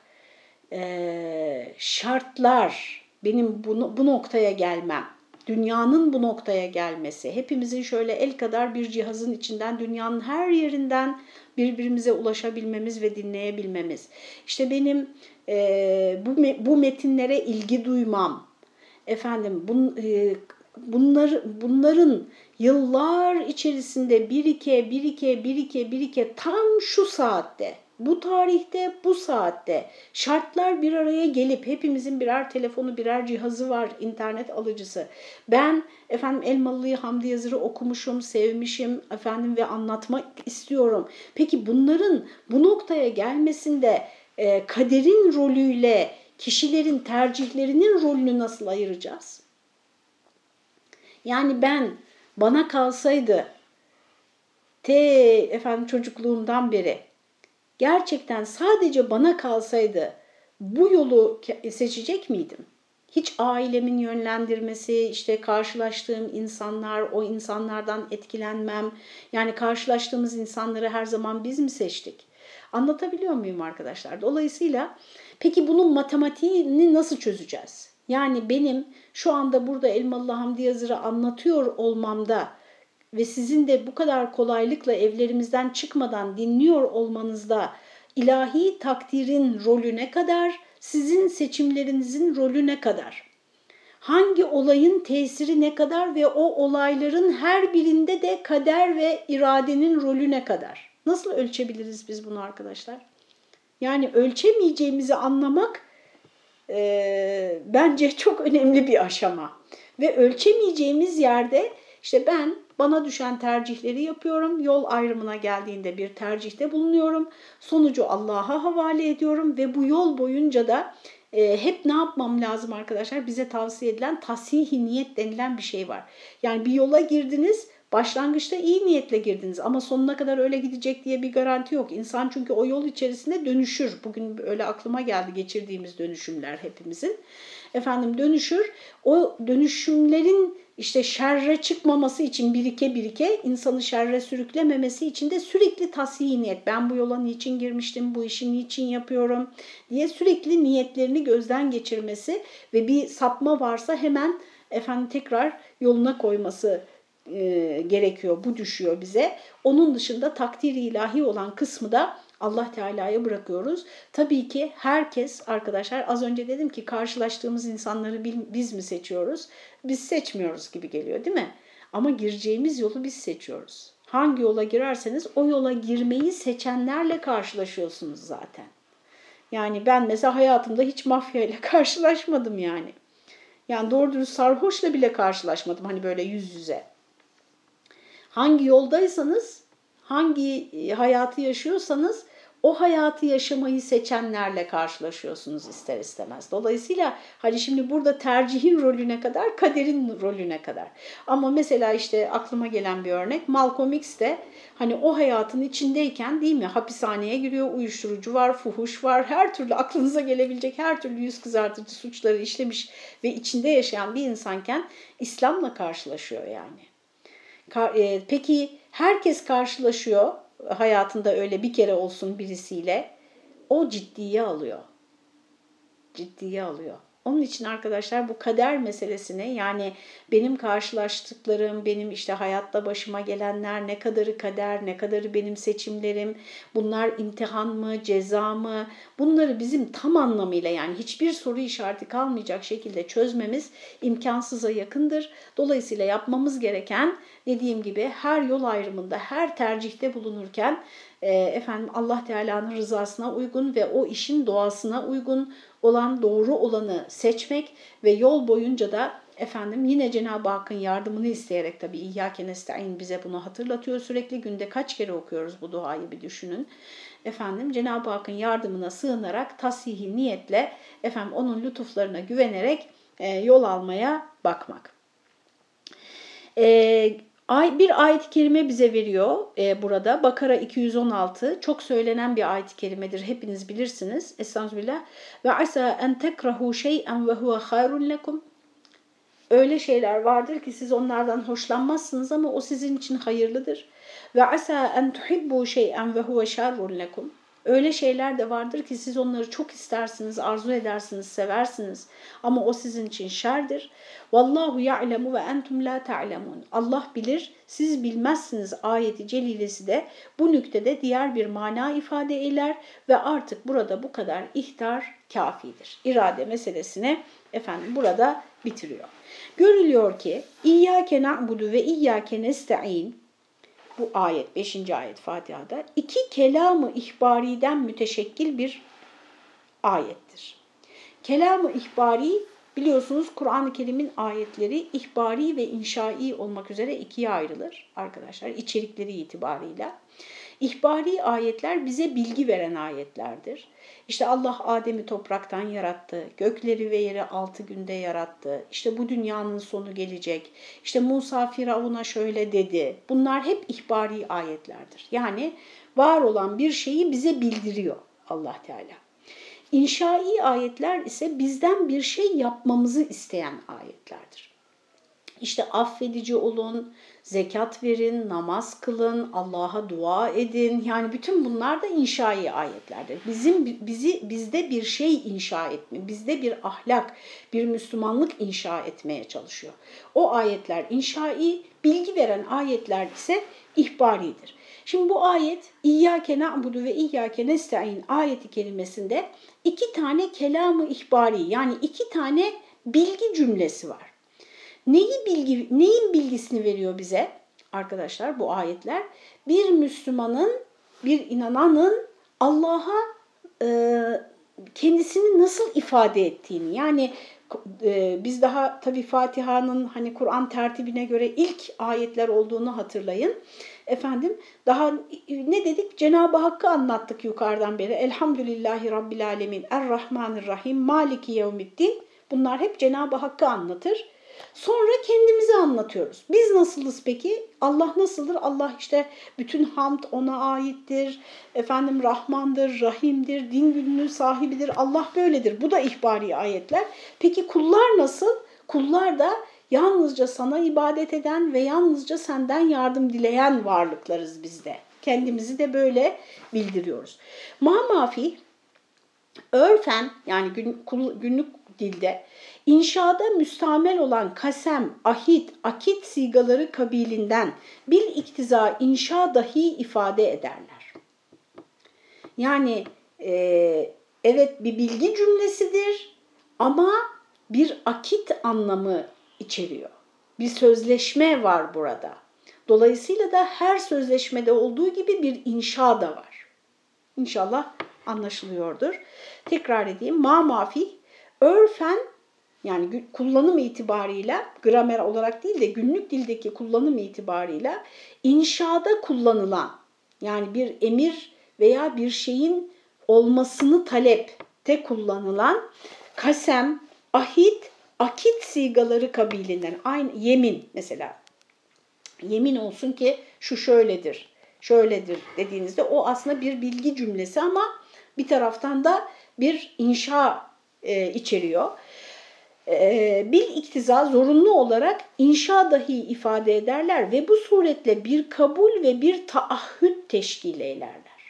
e, şartlar, benim bu, bu noktaya gelmem, dünyanın bu noktaya gelmesi, hepimizin şöyle el kadar bir cihazın içinden dünyanın her yerinden birbirimize ulaşabilmemiz ve dinleyebilmemiz. İşte benim e, bu, bu metinlere ilgi duymam, efendim bun, e, bunlar, bunların yıllar içerisinde birike, birike, birike, birike tam şu saatte, bu tarihte, bu saatte şartlar bir araya gelip hepimizin birer telefonu, birer cihazı var, internet alıcısı. Ben efendim Elmalı'yı, Hamdi Yazır'ı okumuşum, sevmişim efendim ve anlatmak istiyorum. Peki bunların bu noktaya gelmesinde e, kaderin rolüyle kişilerin tercihlerinin rolünü nasıl ayıracağız? Yani ben bana kalsaydı te efendim çocukluğumdan beri gerçekten sadece bana kalsaydı bu yolu seçecek miydim? Hiç ailemin yönlendirmesi, işte karşılaştığım insanlar, o insanlardan etkilenmem. Yani karşılaştığımız insanları her zaman biz mi seçtik? Anlatabiliyor muyum arkadaşlar? Dolayısıyla peki bunun matematiğini nasıl çözeceğiz? Yani benim şu anda burada Elmalı Hamdi Yazır'ı anlatıyor olmamda ve sizin de bu kadar kolaylıkla evlerimizden çıkmadan dinliyor olmanızda ilahi takdirin rolü ne kadar, sizin seçimlerinizin rolü ne kadar? Hangi olayın tesiri ne kadar ve o olayların her birinde de kader ve iradenin rolü ne kadar? Nasıl ölçebiliriz biz bunu arkadaşlar? Yani ölçemeyeceğimizi anlamak e, bence çok önemli bir aşama. Ve ölçemeyeceğimiz yerde işte ben bana düşen tercihleri yapıyorum. Yol ayrımına geldiğinde bir tercihte bulunuyorum. Sonucu Allah'a havale ediyorum ve bu yol boyunca da e, hep ne yapmam lazım arkadaşlar? Bize tavsiye edilen tasih-i niyet denilen bir şey var. Yani bir yola girdiniz, başlangıçta iyi niyetle girdiniz ama sonuna kadar öyle gidecek diye bir garanti yok. İnsan çünkü o yol içerisinde dönüşür. Bugün öyle aklıma geldi geçirdiğimiz dönüşümler hepimizin. Efendim dönüşür. O dönüşümlerin işte şerre çıkmaması için birike birike insanı şerre sürüklememesi için de sürekli tasih-i niyet. Ben bu yola niçin girmiştim, bu işi niçin yapıyorum diye sürekli niyetlerini gözden geçirmesi ve bir sapma varsa hemen efendim tekrar yoluna koyması e, gerekiyor. Bu düşüyor bize. Onun dışında takdir-i ilahi olan kısmı da Allah Teala'ya bırakıyoruz. Tabii ki herkes arkadaşlar az önce dedim ki karşılaştığımız insanları biz mi seçiyoruz? Biz seçmiyoruz gibi geliyor değil mi? Ama gireceğimiz yolu biz seçiyoruz. Hangi yola girerseniz o yola girmeyi seçenlerle karşılaşıyorsunuz zaten. Yani ben mesela hayatımda hiç mafya ile karşılaşmadım yani. Yani doğru dürüst sarhoşla bile karşılaşmadım hani böyle yüz yüze. Hangi yoldaysanız, hangi hayatı yaşıyorsanız o hayatı yaşamayı seçenlerle karşılaşıyorsunuz ister istemez. Dolayısıyla hani şimdi burada tercihin rolüne kadar, kaderin rolüne kadar. Ama mesela işte aklıma gelen bir örnek Malcolm X de hani o hayatın içindeyken değil mi hapishaneye giriyor, uyuşturucu var, fuhuş var, her türlü aklınıza gelebilecek her türlü yüz kızartıcı suçları işlemiş ve içinde yaşayan bir insanken İslam'la karşılaşıyor yani. Peki herkes karşılaşıyor hayatında öyle bir kere olsun birisiyle. O ciddiye alıyor. Ciddiye alıyor. Onun için arkadaşlar bu kader meselesini yani benim karşılaştıklarım, benim işte hayatta başıma gelenler ne kadarı kader, ne kadarı benim seçimlerim, bunlar imtihan mı, ceza mı bunları bizim tam anlamıyla yani hiçbir soru işareti kalmayacak şekilde çözmemiz imkansıza yakındır. Dolayısıyla yapmamız gereken dediğim gibi her yol ayrımında, her tercihte bulunurken efendim Allah Teala'nın rızasına uygun ve o işin doğasına uygun olan doğru olanı seçmek ve yol boyunca da efendim yine Cenab-ı Hakk'ın yardımını isteyerek tabii İyyâke nestaîn bize bunu hatırlatıyor sürekli günde kaç kere okuyoruz bu duayı bir düşünün. Efendim Cenab-ı Hakk'ın yardımına sığınarak tasih-i niyetle efendim onun lütuflarına güvenerek e, yol almaya bakmak. Eee Bir ayet-i kerime bize veriyor e, burada. Bakara iki yüz on altı çok söylenen bir ayet-i kerimedir. Hepiniz bilirsiniz. Estağfirullah. Ve asa en tekrahu şey'en ve huve hayrun lekum. Öyle şeyler vardır ki siz onlardan hoşlanmazsınız ama o sizin için hayırlıdır. Ve asa en tuhibbu şey'en ve huve şerrun lekum. Öyle şeyler de vardır ki siz onları çok istersiniz, arzu edersiniz, seversiniz ama o sizin için şerdir. Vallahu ya'lemu ve entum la ta'lemun. Allah bilir, siz bilmezsiniz ayeti celilesi de bu nüktede diğer bir mana ifade eder ve artık burada bu kadar ihtar kafidir. İrade meselesini efendim burada bitiriyor. Görülüyor ki İyyâke na'budu ve İyyâke nesta'in bu ayet, beşinci ayet Fatiha'da iki kelam-ı ihbariden müteşekkil bir ayettir. Kelam-ı ihbari biliyorsunuz Kur'an-ı Kerim'in ayetleri ihbari ve inşai olmak üzere ikiye ayrılır arkadaşlar içerikleri itibarıyla. İhbari ayetler bize bilgi veren ayetlerdir. İşte Allah Adem'i topraktan yarattı, gökleri ve yeri altı günde yarattı. İşte bu dünyanın sonu gelecek. İşte Musa Firavun'a şöyle dedi. Bunlar hep ihbari ayetlerdir. Yani var olan bir şeyi bize bildiriyor Allah Teala. İnşai ayetler ise bizden bir şey yapmamızı isteyen ayetlerdir. İşte affedici olun, zekat verin, namaz kılın, Allah'a dua edin. Yani bütün bunlar da inşai ayetlerdir. Bizim bizi bizde bir şey inşa etme, bizde bir ahlak, bir Müslümanlık inşa etmeye çalışıyor. O ayetler inşai, bilgi veren ayetler ise ihbaridir. Şimdi bu ayet İyyâke na'budu ve İyyâke nestaîn ayeti kelimesinde iki tane kelamı ihbari, yani iki tane bilgi cümlesi var. Neyi bilgi, neyin bilgisini veriyor bize arkadaşlar bu ayetler? Bir Müslümanın, bir inananın Allah'a e, kendisini nasıl ifade ettiğini, yani e, biz daha tabii Fatiha'nın hani Kur'an tertibine göre ilk ayetler olduğunu hatırlayın. Efendim daha ne dedik? Cenab-ı Hakk'ı anlattık yukarıdan beri. Elhamdülillahi Rabbil Alemin, Errahmanirrahim, Maliki Yevmiddin. Bunlar hep Cenab-ı Hakk'ı anlatır. Sonra kendimizi anlatıyoruz. Biz nasılız peki? Allah nasıldır? Allah işte bütün hamd ona aittir. Efendim Rahmandır, Rahim'dir, din gününün sahibidir. Allah böyledir. Bu da ihbari ayetler. Peki kullar nasıl? Kullar da yalnızca sana ibadet eden ve yalnızca senden yardım dileyen varlıklarız biz de. Kendimizi de böyle bildiriyoruz. Ma mafi, örfen yani gün, günlük dilde İnşada müstamel olan kasem, ahit, akit sigaları kabilinden bil iktiza inşa dahi ifade ederler. Yani e, evet bir bilgi cümlesidir ama bir akit anlamı içeriyor. Bir sözleşme var burada. Dolayısıyla da her sözleşmede olduğu gibi bir inşa da var. İnşallah anlaşılıyordur. Tekrar edeyim. Ma mafi, örfen, yani kullanım itibarıyla, gramer olarak değil de günlük dildeki kullanım itibarıyla inşada kullanılan, yani bir emir veya bir şeyin olmasını talepte kullanılan kasem, ahit, akit sigaları kabilinden, aynı yemin mesela. Yemin olsun ki şu şöyledir, şöyledir dediğinizde o aslında bir bilgi cümlesi ama bir taraftan da bir inşa e, içeriyor. Bil iktiza zorunlu olarak inşa dahi ifade ederler ve bu suretle bir kabul ve bir taahhüt teşkil ederler.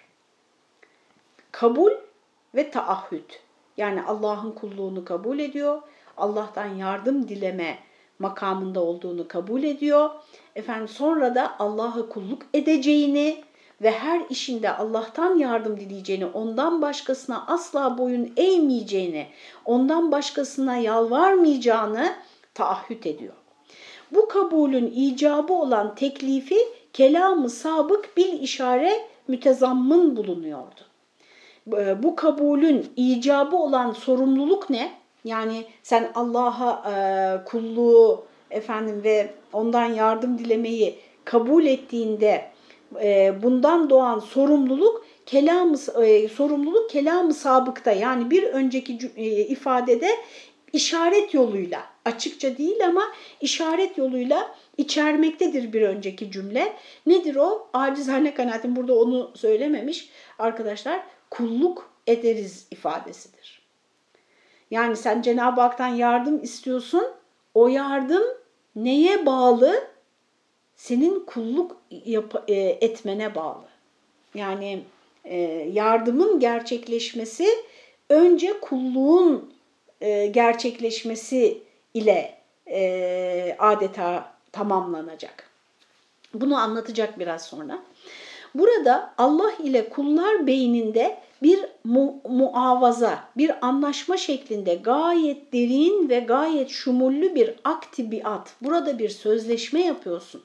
Kabul ve taahhüt, yani Allah'ın kulluğunu kabul ediyor, Allah'tan yardım dileme makamında olduğunu kabul ediyor. Efendim sonra da Allah'a kulluk edeceğini ve her işinde Allah'tan yardım dileyeceğini, ondan başkasına asla boyun eğmeyeceğini, ondan başkasına yalvarmayacağını taahhüt ediyor. Bu kabulün icabı olan teklifi kelam-ı sabık bil işare mütezammın bulunuyordu. Bu kabulün icabı olan sorumluluk ne? Yani sen Allah'a e, kulluğu efendim ve ondan yardım dilemeyi kabul ettiğinde bundan doğan sorumluluk kelam sorumluluk kelam-ı sabıkta, yani bir önceki ifadede işaret yoluyla, açıkça değil ama işaret yoluyla içermektedir bir önceki cümle. Nedir o? Acizane kanaatim burada onu söylememiş arkadaşlar. Kulluk ederiz ifadesidir. Yani sen Cenab-ı Hak'tan yardım istiyorsun. O yardım neye bağlı? Senin kulluk yap- etmene bağlı. Yani e, yardımın gerçekleşmesi önce kulluğun e, gerçekleşmesi ile e, adeta tamamlanacak. Bunu anlatacak biraz sonra. Burada Allah ile kullar beyninde bir mu- muavaza, bir anlaşma şeklinde gayet derin ve gayet şumullü bir aktibiat. Burada bir sözleşme yapıyorsun.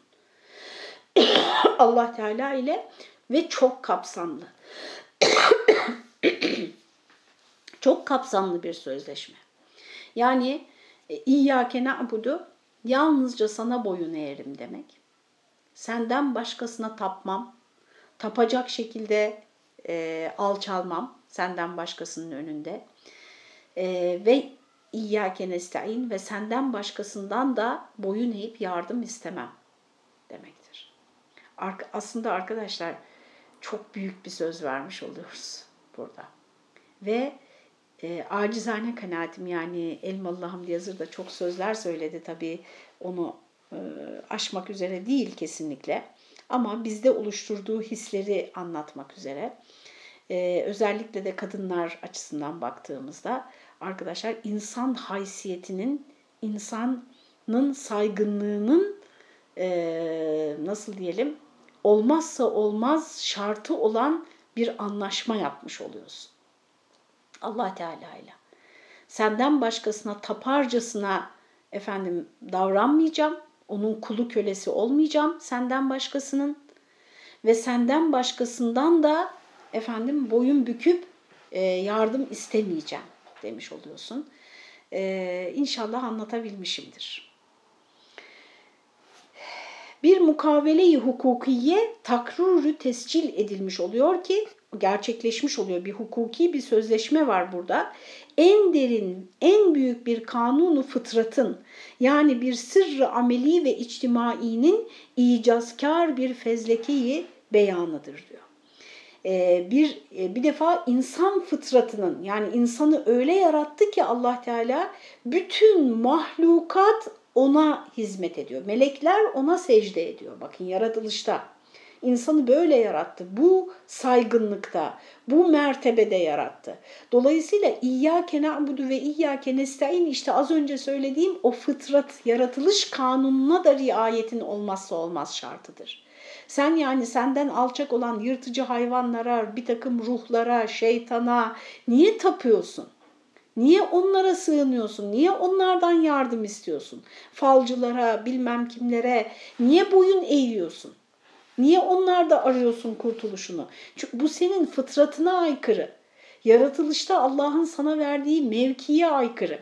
Allah Teala ile ve çok kapsamlı. Çok kapsamlı bir sözleşme. Yani İyyâke na'budu, yalnızca sana boyun eğerim demek. Senden başkasına tapmam. tapacak şekilde e, alçalmam senden başkasının önünde. E, ve İyyâke nestaîn ve senden başkasından da boyun eğip yardım istemem demektir. Aslında arkadaşlar çok büyük bir söz vermiş oluyoruz burada. Ve e, acizane kanaatim, yani Elmalı Hamdi Yazır da çok sözler söyledi tabii, onu e, aşmak üzere değil kesinlikle. Ama bizde oluşturduğu hisleri anlatmak üzere. E, özellikle de kadınlar açısından baktığımızda arkadaşlar, insan haysiyetinin, insanın saygınlığının e, nasıl diyelim, olmazsa olmaz şartı olan bir anlaşma yapmış oluyorsun Allah Teala ile. Senden başkasına taparcasına efendim davranmayacağım. Onun kulu kölesi olmayacağım senden başkasının. Ve senden başkasından da efendim boyun büküp e, yardım istemeyeceğim demiş oluyorsun. E, İnşallah anlatabilmişimdir. Bir mukavele-i hukukiye takrürü tescil edilmiş oluyor ki, gerçekleşmiş oluyor. Bir hukuki bir sözleşme var burada. En derin, en büyük bir kanunu fıtratın, yani bir sırrı ameli ve içtimainin icazkar bir fezlekeyi beyanıdır diyor. Ee, bir bir defa insan fıtratının, yani insanı öyle yarattı ki Allah Teala, bütün mahlukat ona hizmet ediyor. Melekler ona secde ediyor. Bakın, yaratılışta insanı böyle yarattı. Bu saygınlıkta, bu mertebede yarattı. Dolayısıyla İyyâke na'budu ve İyyâke nestaîn, işte az önce söylediğim o fıtrat, yaratılış kanununa da riayetin olmazsa olmaz şartıdır. Sen, yani senden alçak olan yırtıcı hayvanlara, bir takım ruhlara, şeytana niye tapıyorsun? Niye onlara sığınıyorsun? Niye onlardan yardım istiyorsun? Falcılara, bilmem kimlere niye boyun eğiyorsun? Niye onlarda arıyorsun kurtuluşunu? Çünkü bu senin fıtratına aykırı. Yaratılışta Allah'ın sana verdiği mevkiye aykırı.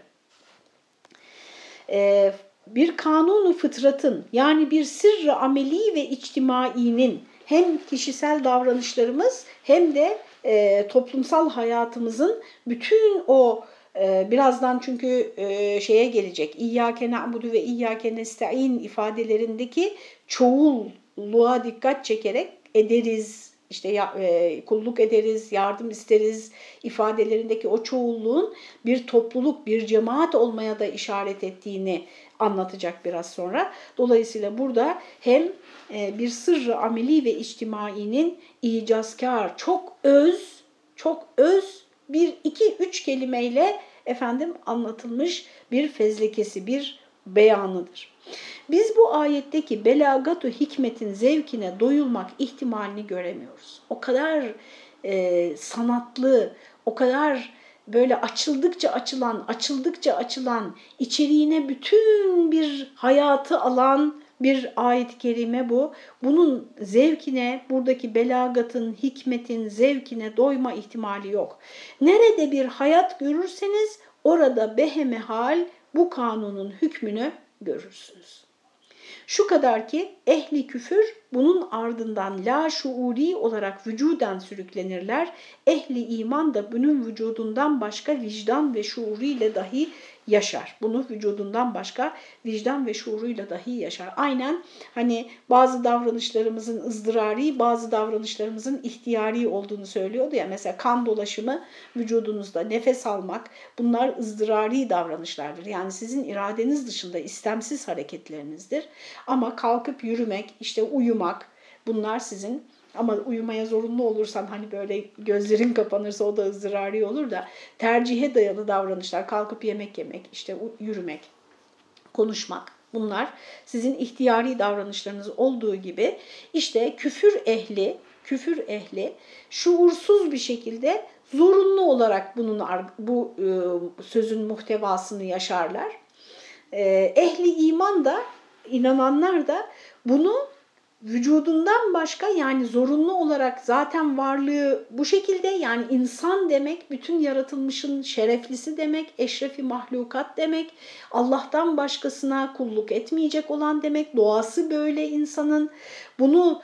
Ee, bir kanunu fıtratın, yani bir sırrı ameli ve içtimainin, hem kişisel davranışlarımız hem de e, toplumsal hayatımızın bütün o e, birazdan çünkü e, şeye gelecek, İyyâke na'budu ve İyyâke nestaîn ifadelerindeki çoğulluğa dikkat çekerek ederiz, işte ya, e, kulluk ederiz, yardım isteriz ifadelerindeki o çoğulluğun bir topluluk, bir cemaat olmaya da işaret ettiğini anlatacak biraz sonra. Dolayısıyla burada hem e, bir sırrı ameli ve içtimainin icazkar, çok öz, çok öz bir, iki, üç kelimeyle efendim anlatılmış bir fezlekesi, bir beyanıdır. Biz bu ayetteki belagatu hikmetin zevkine doyulmak ihtimalini göremiyoruz. O kadar e, sanatlı, o kadar böyle açıldıkça açılan, açıldıkça açılan, içeriğine bütün bir hayatı alan bir ayet-i kerime bu. Bunun zevkine, buradaki belagatın, hikmetin zevkine doyma ihtimali yok. Nerede bir hayat görürseniz orada behemehal bu kanunun hükmünü görürsünüz. Şu kadar ki ehli küfür bunun ardından la şuuri olarak vücuden sürüklenirler. Ehli iman da bunun vücudundan başka vicdan ve şuuruyla dahi yaşar. Bunu vücudundan başka vicdan ve şuuruyla dahi yaşar. Aynen hani bazı davranışlarımızın ızdırari, bazı davranışlarımızın ihtiyari olduğunu söylüyordu ya. Mesela kan dolaşımı vücudunuzda, nefes almak, bunlar ızdırari davranışlardır. Yani sizin iradeniz dışında istemsiz hareketlerinizdir. Ama kalkıp yürümek, işte uyumak, bunlar sizin, ama uyumaya zorunlu olursan hani böyle gözlerin kapanırsa o da ızdırari olur da, tercihe dayalı davranışlar, kalkıp yemek yemek, işte yürümek, konuşmak, bunlar sizin ihtiyari davranışlarınız olduğu gibi işte küfür ehli, küfür ehli şuursuz bir şekilde zorunlu olarak bunun bu sözün muhtevasını yaşarlar. Ehli iman da, inananlar da bunu vücudundan başka, yani zorunlu olarak zaten varlığı bu şekilde, yani insan demek bütün yaratılmışın şereflisi demek, eşrefi mahlukat demek, Allah'tan başkasına kulluk etmeyecek olan demek, doğası böyle insanın. Bunu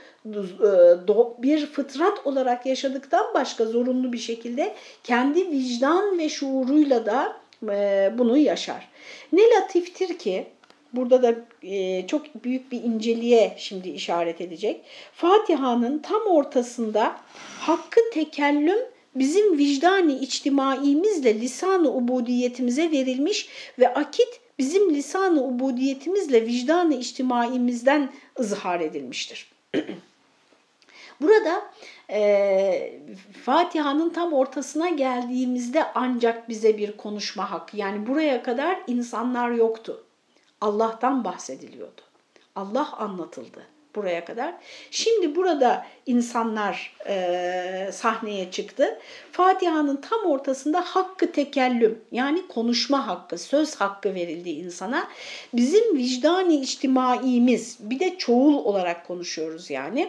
bir fıtrat olarak yaşadıktan başka zorunlu bir şekilde kendi vicdan ve şuuruyla da bunu yaşar. Ne latiftir ki, burada da e, çok büyük bir inceliğe şimdi işaret edecek. Fatiha'nın tam ortasında hakkı tekellüm bizim vicdani içtimaimizle lisan-ı ubudiyetimize verilmiş ve akit bizim lisan-ı ubudiyetimizle vicdan-ı içtimaimizden ızhar edilmiştir. Burada e, Fatiha'nın tam ortasına geldiğimizde ancak bize bir konuşma hakkı, yani buraya kadar insanlar yoktu. Allah'tan bahsediliyordu. Allah anlatıldı buraya kadar. Şimdi burada insanlar e, sahneye çıktı. Fatiha'nın tam ortasında hakkı tekellüm, yani konuşma hakkı, söz hakkı verildi insana. Bizim vicdani içtimaimiz, bir de çoğul olarak konuşuyoruz yani,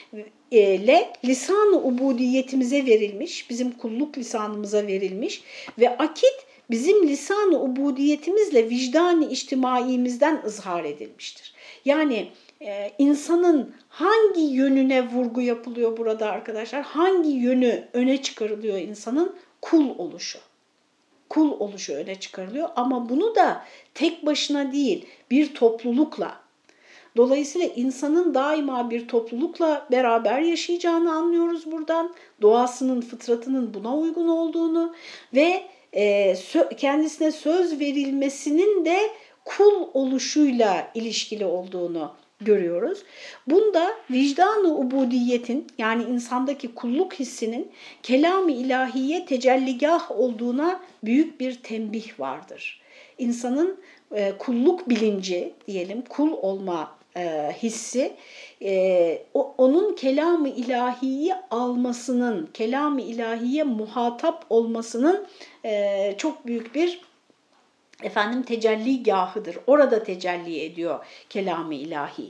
ile lisan-ı ubudiyetimize verilmiş, bizim kulluk lisanımıza verilmiş ve akit bizim lisan-ı ubudiyetimizle vicdan-ı içtimaimizden ızhar edilmiştir. Yani e, insanın hangi yönüne vurgu yapılıyor burada arkadaşlar? Hangi yönü öne çıkarılıyor insanın? Kul oluşu. Kul oluşu öne çıkarılıyor ama bunu da tek başına değil, bir toplulukla. Dolayısıyla insanın daima bir toplulukla beraber yaşayacağını anlıyoruz buradan. Doğasının, fıtratının buna uygun olduğunu ve e, kendisine söz verilmesinin de kul oluşuyla ilişkili olduğunu görüyoruz. Bunda vicdan-ı ubudiyetin, yani insandaki kulluk hissinin kelam-ı ilahiye tecelligah olduğuna büyük bir tembih vardır. İnsanın e, kulluk bilinci diyelim, kul olma e, hissi, e, o, onun kelam-ı ilahiyi almasının, kelam-ı ilahiye muhatap olmasının e, çok büyük bir efendim tecelligahıdır. Orada tecelli ediyor kelam-ı ilahi.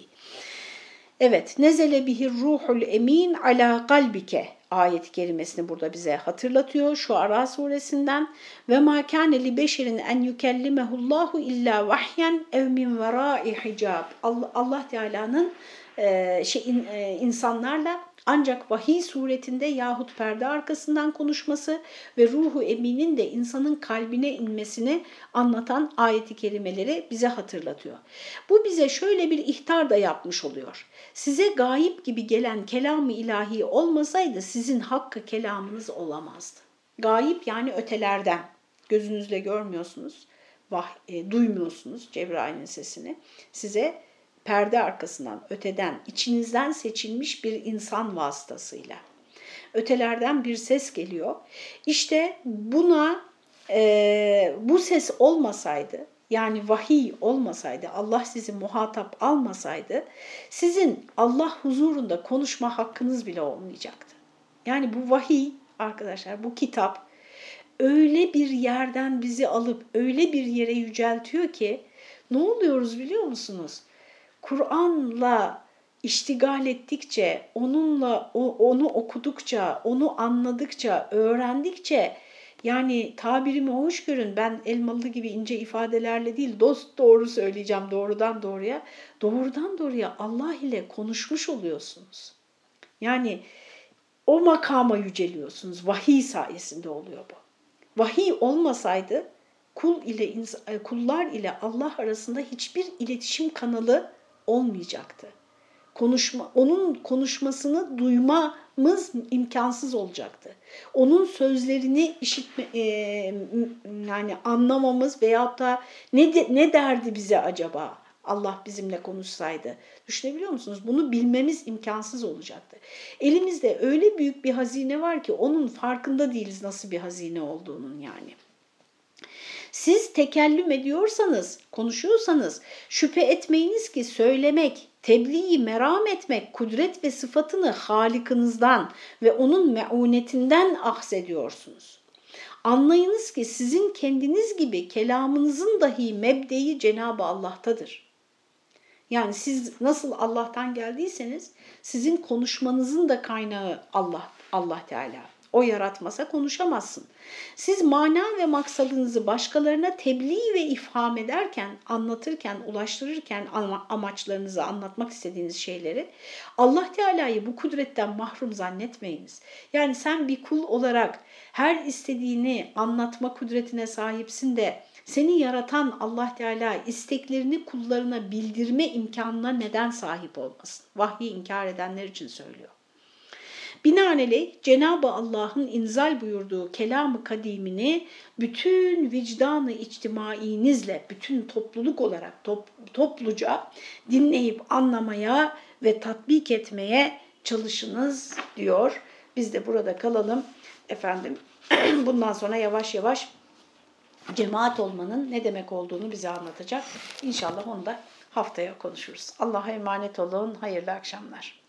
Evet, nezele bihir ruhul emin ala kalbike ayet-i kerimesini burada bize hatırlatıyor Şuara suresinden. Ve ma kâne li beşerin en yukellimehullahu illa vahyen ev min verai hicab. Allah, Allah Teala'nın e, şey, e, insanlarla ancak vahiy suretinde yahut perde arkasından konuşması ve ruhu eminin de insanın kalbine inmesini anlatan ayet-i kerimeleri bize hatırlatıyor. Bu bize şöyle bir ihtar da yapmış oluyor. Size gayip gibi gelen kelam-ı ilahi olmasaydı sizin hakkı kelamınız olamazdı. Gayip yani ötelerden. Gözünüzle görmüyorsunuz, vah, e, duymuyorsunuz Cebrail'in sesini. Size perde arkasından, öteden, içinizden seçilmiş bir insan vasıtasıyla. Ötelerden bir ses geliyor. İşte buna e, bu ses olmasaydı, yani vahiy olmasaydı, Allah sizi muhatap almasaydı, sizin Allah huzurunda konuşma hakkınız bile olmayacaktı. Yani bu vahiy arkadaşlar, bu kitap öyle bir yerden bizi alıp öyle bir yere yüceltiyor ki, ne oluyoruz biliyor musunuz? Kur'an'la iştigal ettikçe, onunla onu okudukça, onu anladıkça, öğrendikçe, yani tabirimi hoş görün, ben Elmalı gibi ince ifadelerle değil, dost doğru söyleyeceğim, doğrudan doğruya. Doğrudan doğruya Allah ile konuşmuş oluyorsunuz. Yani o makama yüceliyorsunuz. Vahiy sayesinde oluyor bu. Vahiy olmasaydı kul ile kullar ile Allah arasında hiçbir iletişim kanalı olmayacaktı. Konuşma, onun konuşmasını duymamız imkansız olacaktı. Onun sözlerini işitme, e, yani anlamamız veyahut da ne, de, ne derdi bize acaba Allah bizimle konuşsaydı? Düşünebiliyor musunuz? Bunu bilmemiz imkansız olacaktı. Elimizde öyle büyük bir hazine var ki onun farkında değiliz nasıl bir hazine olduğunun yani. Siz tekellüm ediyorsanız, konuşuyorsanız şüphe etmeyiniz ki söylemek, tebliği meram etmek, kudret ve sıfatını Halik'inizden ve onun meunetinden ahsediyorsunuz. Anlayınız ki sizin kendiniz gibi kelamınızın dahi mebdeyi Cenab-ı Allah'tadır. Yani siz nasıl Allah'tan geldiyseniz sizin konuşmanızın da kaynağı Allah, Allah Teala. O yaratmasa konuşamazsın. Siz mana ve maksadınızı başkalarına tebliğ ve ifham ederken, anlatırken, ulaştırırken ama amaçlarınızı, anlatmak istediğiniz şeyleri Allah Teala'yı bu kudretten mahrum zannetmeyiniz. Yani sen bir kul olarak her istediğini anlatma kudretine sahipsin de seni yaratan Allah Teala isteklerini kullarına bildirme imkanına neden sahip olmasın? Vahyi inkar edenler için söylüyor. Binaenaleyh Cenab-ı Allah'ın inzal buyurduğu kelam-ı kadimini bütün vicdanı içtimainizle, bütün topluluk olarak top, topluca dinleyip anlamaya ve tatbik etmeye çalışınız diyor. Biz de burada kalalım efendim. Bundan sonra yavaş yavaş cemaat olmanın ne demek olduğunu bize anlatacak. İnşallah onu da haftaya konuşuruz. Allah'a emanet olun. Hayırlı akşamlar.